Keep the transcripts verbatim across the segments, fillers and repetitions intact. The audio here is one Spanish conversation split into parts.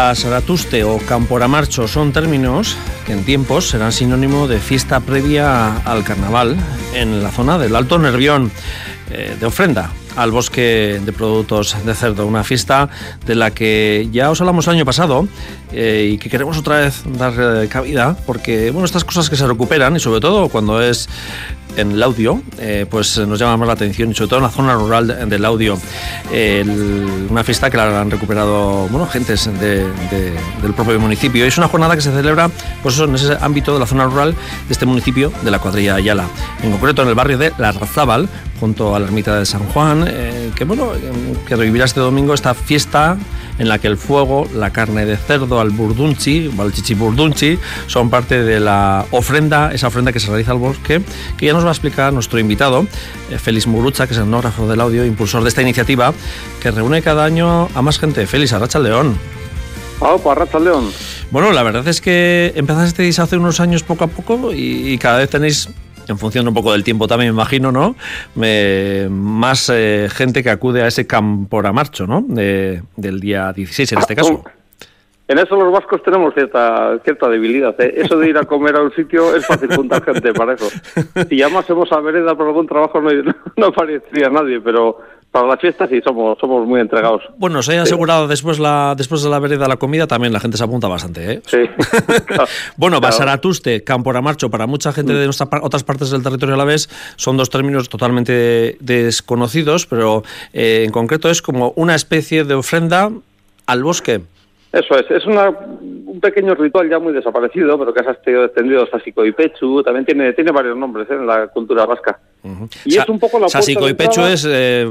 Basaratuste o Camporamarcho son términos que en tiempos serán sinónimo de fiesta previa al carnaval en la zona del Alto Nervión, eh, de ofrenda al bosque de productos de cerdo, una fiesta de la que ya os hablamos el año pasado eh, y que queremos otra vez dar eh, cabida, porque bueno, estas cosas que se recuperan, y sobre todo cuando es en el audio, eh, pues nos llama más la atención, y sobre todo en la zona rural de, del audio. Eh, el, una fiesta que la han recuperado bueno, gentes de, de, del propio municipio. Es una jornada que se celebra pues eso, en ese ámbito de la zona rural de este municipio de la Cuadrilla de Ayala, en concreto en el barrio de Larrazábal, junto a la ermita de San Juan, eh, que bueno, que revivirá este domingo esta fiesta en la que el fuego, la carne de cerdo al burdunchi, o al chichiburdunchi, son parte de la ofrenda, esa ofrenda que se realiza al bosque, que ya nos va a explicar nuestro invitado, eh, Félix Murucha, que es el etnógrafo del audio, impulsor de esta iniciativa, que reúne cada año a más gente. Félix, arratsaldeon. Ah, pues arratsaldeon. Bueno, la verdad es que empezasteis hace unos años poco a poco y, y cada vez tenéis, en función un poco del tiempo también, me imagino, ¿no? Me, más eh, gente que acude a ese Camporamarcho, ¿no? De, del día dieciséis, en este caso. En eso los vascos tenemos cierta cierta debilidad, ¿eh? Eso de ir a comer a un sitio es fácil juntar gente para eso. Si llamásemos a vereda por algún trabajo no, no aparecería nadie, pero para la fiesta sí somos somos muy entregados. Bueno, os he asegurado sí. después la después de la vereda la comida también la gente se apunta bastante, ¿eh? Sí. Claro, bueno, claro. Basaratuste, Camporamarcho, para mucha gente de nuestra, otras partes del territorio alavés son dos términos totalmente desconocidos, pero eh, en concreto es como una especie de ofrenda al bosque. Eso es, es una, un pequeño ritual ya muy desaparecido, pero que se ha estado extendido, Sasikoipechu, también tiene tiene varios nombres, ¿eh? En la cultura vasca. Uh-huh. Y Sa- es un poco la Sasikoipechu es eh,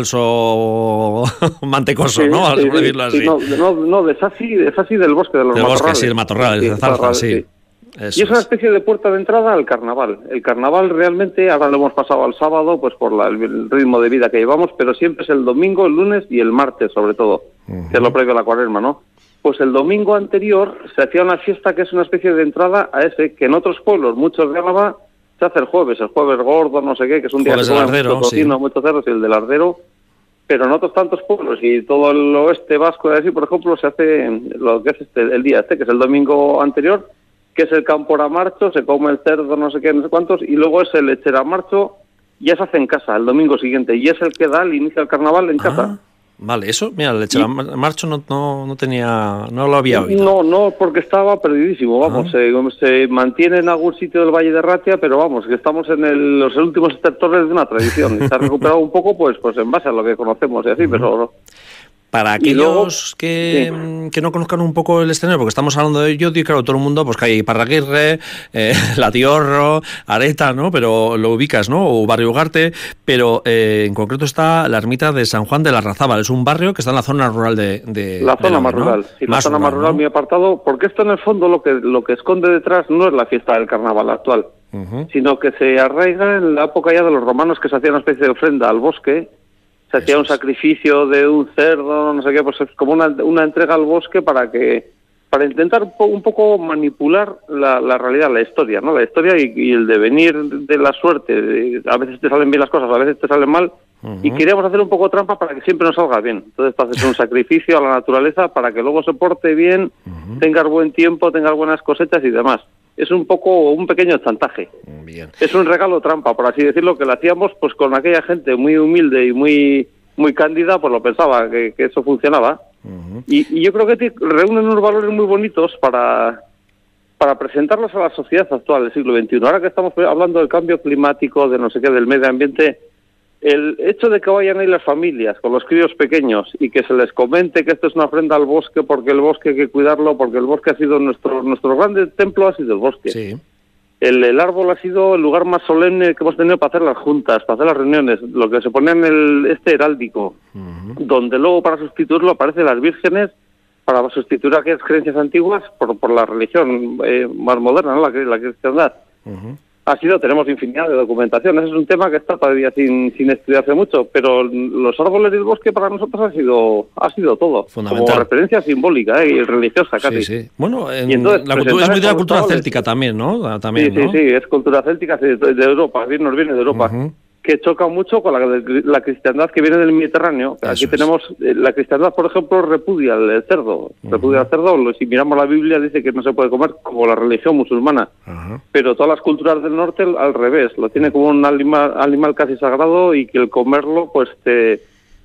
falso mantecoso, sí, ¿no? Vamos sí, a decirlo así. Sí, no, no, no, de Sasi, de Sasi del bosque, de los del matorrales. bosque, sí, el matorral, sí, de zarza, sí. sí. Eso y es una es. especie de puerta de entrada al carnaval. El carnaval realmente, ahora lo hemos pasado al sábado, pues por la, el ritmo de vida que llevamos, pero siempre es el domingo, el lunes y el martes, sobre todo, uh-huh. que es lo previo a la cuaresma, ¿no? Pues el domingo anterior se hacía una fiesta que es una especie de entrada a ese, que en otros pueblos, muchos de Álava, se hace el jueves, el jueves gordo, no sé qué, que es un día que se come mucho tocino, sí. muchos cerdos y el del lardero, pero en otros tantos pueblos y todo el oeste vasco y así, por ejemplo, se hace lo que es este, el día este, que es el domingo anterior, que es el Camporamarcho, se come el cerdo, no sé qué, no sé cuántos, y luego es el Echeramarcho, ya se hace en casa, el domingo siguiente, y es el que da el inicio al carnaval en ah. casa. Vale, eso, mira, el Echeramarcho no, no, no tenía, no lo había oído. No, no, porque estaba perdidísimo, vamos, se, se mantiene en algún sitio del Valle de Ratia, pero vamos, que estamos en el, los últimos estertores de una tradición, y se ha recuperado un poco, pues, pues en base a lo que conocemos y así, uh-huh. pero... No. Para aquellos luego, que, sí. que no conozcan un poco el escenario, porque estamos hablando de ello, y claro, todo el mundo, pues que hay Parraguirre, eh, La Tiorro, Areta, ¿no? Pero lo ubicas, ¿no? O Barrio Ugarte, pero eh, en concreto está la ermita de San Juan de Larrazábal. Es un barrio que está en la zona rural de... de la zona de más ¿no? rural, sí, más la zona rural, más rural, ¿no? muy apartado, porque esto en el fondo lo que lo que esconde detrás no es la fiesta del carnaval actual, uh-huh. sino que se arraiga en la época ya de los romanos, que se hacía una especie de ofrenda al bosque. Se hacía un sacrificio de un cerdo, no sé qué, pues es como una, una entrega al bosque para que para intentar un, po- un poco manipular la, la realidad, la historia, ¿no? La historia y, y el devenir de la suerte. De, a veces te salen bien las cosas, a veces te salen mal, uh-huh. y queríamos hacer un poco trampa para que siempre nos salga bien. Entonces haces un sacrificio a la naturaleza para que luego se porte bien, uh-huh. tengas buen tiempo, tengas buenas cosechas y demás. Es un poco un pequeño chantaje. Bien. Es un regalo trampa, por así decirlo, que lo hacíamos pues con aquella gente muy humilde y muy muy cándida, pues lo pensaba que, que eso funcionaba. Uh-huh. Y, y yo creo que te reúnen unos valores muy bonitos para para presentarlos a la sociedad actual del siglo veintiuno. Ahora que estamos hablando del cambio climático, de no sé qué, del medio ambiente, el hecho de que vayan ahí las familias con los críos pequeños y que se les comente que esto es una ofrenda al bosque, porque el bosque hay que cuidarlo, porque el bosque ha sido nuestro nuestro grande templo, ha sido el bosque. Sí. El, el árbol ha sido el lugar más solemne que hemos tenido para hacer las juntas, para hacer las reuniones, lo que se ponía en el este heráldico, uh-huh. donde luego para sustituirlo aparecen las vírgenes, para sustituir aquellas creencias antiguas por, por la religión eh, más moderna, ¿no? la, la cristiandad. Uh-huh. Ha sido, tenemos infinidad de documentación. Ese es un tema que está todavía sin, sin estudiarse mucho, pero los árboles del bosque para nosotros ha sido ha sido todo. Como referencia simbólica eh, y religiosa casi. Sí, sí. Bueno, en, y entonces, la cultura, es muy de la cultura céltica también, ¿no? También, sí, ¿no? sí, sí, es cultura céltica de, de Europa, bien nos viene de Europa. Uh-huh. que choca mucho con la, la cristiandad que viene del Mediterráneo. Eso Aquí es. tenemos, la cristiandad, por ejemplo, repudia el cerdo, uh-huh. repudia el cerdo, si miramos la Biblia dice que no se puede comer como la religión musulmana, uh-huh. pero todas las culturas del norte al revés, lo tiene como un animal, animal casi sagrado y que el comerlo pues te...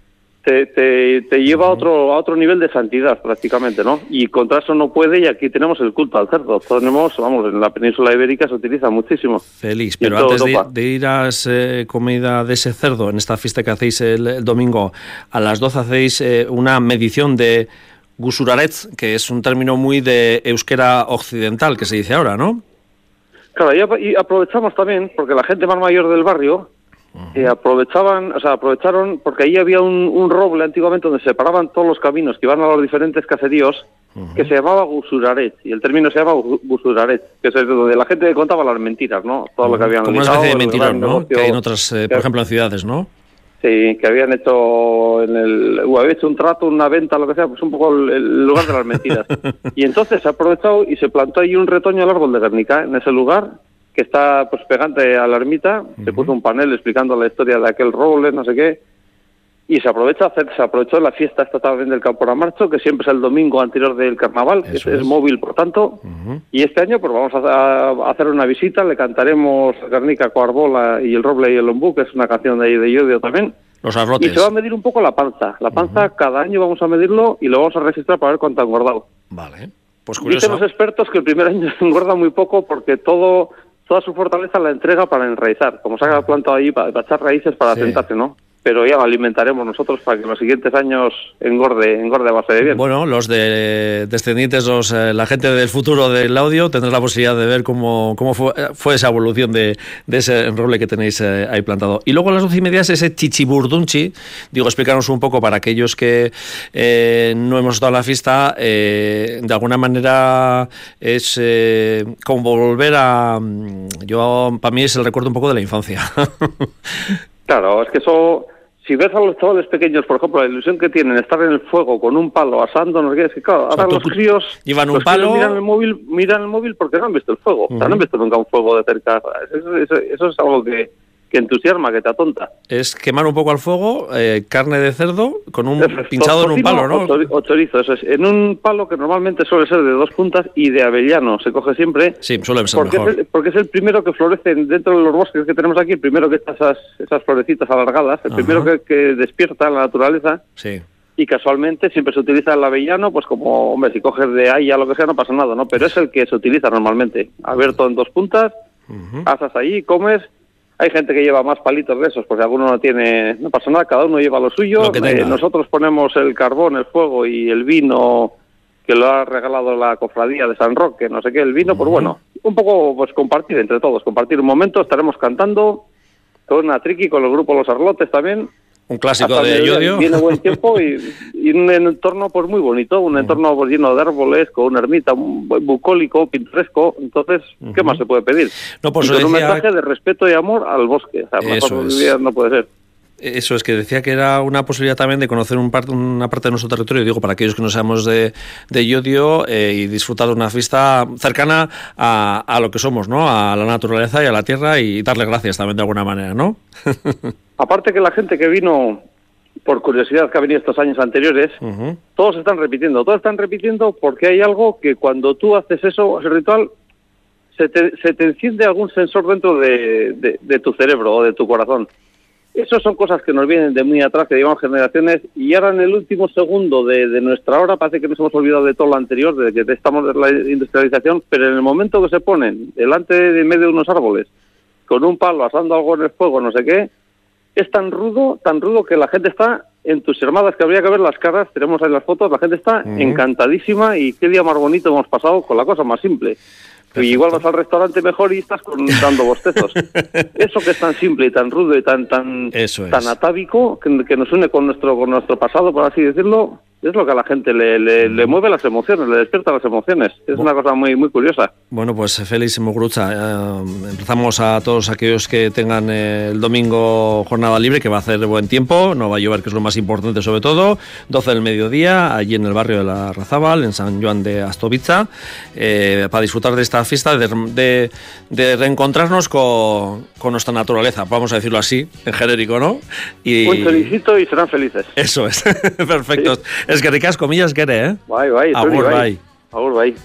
Te, te, te lleva a otro a otro nivel de santidad prácticamente, ¿no? Y contra eso no puede, y aquí tenemos el culto al cerdo. Tenemos, vamos, en la península ibérica se utiliza muchísimo. Feliz, pero antes de, de ir a esa comida de ese cerdo, en esta fiesta que hacéis el, el domingo, a las doce hacéis eh, una medición de gusuraretz, que es un término muy de euskera occidental, que se dice ahora, ¿no? Claro, y, y aprovechamos también, porque la gente más mayor del barrio Uh-huh. Eh, aprovechaban, o sea, aprovecharon porque ahí había un, un roble antiguamente donde se separaban todos los caminos que iban a los diferentes caseríos, uh-huh. que se llamaba Gusuraret, y el término se llama Gusuraret, que es donde la gente contaba las mentiras, ¿no? Todo uh-huh. lo que habían como ligado, una especie de mentirón, ¿no? Negocio, que hay en otras, eh, por ejemplo, en ciudades, ¿no? Sí, que habían hecho en el, o había hecho un trato, una venta, lo que sea, pues un poco el, el lugar de las mentiras. Y entonces se ha aprovechado y se plantó ahí un retoño al árbol de Guernica, en ese lugar, que está pues pegante a la ermita, uh-huh. se puso un panel explicando la historia de aquel roble, no sé qué, y se aprovecha hacer, se aprovechó la fiesta esta también del Camporamarcho, que siempre es el domingo anterior del carnaval, que es, es móvil por tanto, uh-huh. y este año pues vamos a, a hacer una visita, le cantaremos Guernica, Coarbola y el roble y el ombú, que es una canción de ahí de Llodio también. Los arrotes. Y se va a medir un poco la panza, la panza uh-huh. cada año vamos a medirlo y lo vamos a registrar para ver cuánto ha engordado. Vale, pues curioso. Dicen los expertos que el primer año se engorda muy poco porque todo... toda su fortaleza la entrega para enraizar, como se ha plantado ahí para, para echar raíces para sí. asentarse, ¿no? Pero ya lo alimentaremos nosotros para que en los siguientes años engorde, engorde a base de bien. Bueno, los de descendientes, los, eh, la gente del futuro del audio, tendrá la posibilidad de ver cómo, cómo fue, fue esa evolución de, de ese roble que tenéis eh, ahí plantado. Y luego a las doce y media es ese chichiburdunchi. Digo, explícanos un poco para aquellos que eh, no hemos estado en la fiesta, eh, de alguna manera es eh, como volver a... Yo, para mí es el recuerdo un poco de la infancia. Claro, es que eso, si ves a los chavales pequeños, por ejemplo, la ilusión que tienen estar en el fuego con un palo asando, no sé qué, es que claro, ahora o sea, los críos llevan un los palo, miran el móvil, miran el móvil porque no han visto el fuego, uh-huh. o sea, no han visto nunca un fuego de cerca, eso, eso, eso es algo que, que entusiasma, que te atonta. Es quemar un poco al fuego, eh, carne de cerdo con un es, pinchado en un palo, ¿no? O chorizo, eso es, en un palo que normalmente suele ser de dos puntas y de avellano, se coge siempre. Sí, suele ser porque mejor. Es el, porque es el primero que florece dentro de los bosques que tenemos aquí, el primero que está esas, esas florecitas alargadas, el Ajá. primero que, que despierta la naturaleza. Sí. Y casualmente siempre se utiliza el avellano, pues como, hombre, si coges de ahí a lo que sea no pasa nada, ¿no? Pero es el que se utiliza normalmente, abierto en dos puntas, uh-huh. asas ahí, comes. Hay gente que lleva más palitos de esos, porque alguno no tiene, no pasa nada, cada uno lleva lo suyo. Lo eh, nosotros ponemos el carbón, el fuego y el vino que lo ha regalado la cofradía de San Roque, no sé qué, el vino, uh-huh. pues bueno, un poco pues compartir entre todos, compartir un momento, estaremos cantando con una triqui, con el grupo Los Arlotes también. Un clásico de Llodio. Tiene buen tiempo y, y un entorno pues muy bonito, un entorno pues, lleno de árboles, con una ermita muy bucólico, pintoresco. Entonces, ¿qué uh-huh. más se puede pedir? No, pues y con decía... un mensaje de respeto y amor al bosque. O sea, Eso mejor es. no puede ser. Eso es, que decía que era una posibilidad también de conocer un part, una parte de nuestro territorio, digo, para aquellos que no seamos de, de Llodio, eh, y disfrutar de una fiesta cercana a, a lo que somos, ¿no? A la naturaleza y a la tierra, y darle gracias también de alguna manera, ¿no? Aparte que la gente que vino, por curiosidad, que ha venido estos años anteriores, uh-huh. todos están repitiendo, todos están repitiendo porque hay algo que cuando tú haces eso, ese ritual, se te, se te enciende algún sensor dentro de, de, de tu cerebro o de tu corazón. Esas son cosas que nos vienen de muy atrás, que llevamos generaciones, y ahora en el último segundo de, de nuestra hora parece que nos hemos olvidado de todo lo anterior, de que estamos en la industrialización, pero en el momento que se ponen delante de medio de unos árboles, con un palo asando algo en el fuego, no sé qué, es tan rudo, tan rudo que la gente está entusiasmada, es que habría que ver las caras, tenemos ahí las fotos, la gente está uh-huh. encantadísima, y qué día más bonito hemos pasado con la cosa más simple. Perfecto. Y igual vas al restaurante mejor y estás con, dando bostezos. Eso que es tan simple y tan rudo y tan tan, tan atávico, que, que nos une con nuestro con nuestro pasado, por así decirlo, es lo que a la gente le, le, le mueve las emociones, le despierta las emociones. Es una cosa muy muy curiosa. Bueno, pues Félix Muguruza, eh, empezamos a todos aquellos que tengan eh, el domingo jornada libre, que va a hacer buen tiempo, no va a llover, que es lo más importante sobre todo, doce del mediodía, allí en el barrio de la Razábal, en San Joan de Astobitza, eh, para disfrutar de esta fiesta, de, de, de reencontrarnos con, con nuestra naturaleza, vamos a decirlo así, en genérico, ¿no? Y... Buen felicito y serán felices. Eso es, perfecto. Sí. Es que ricas comillas quiere, ¿eh? Bai, bai, agur, bai. Agur, bai.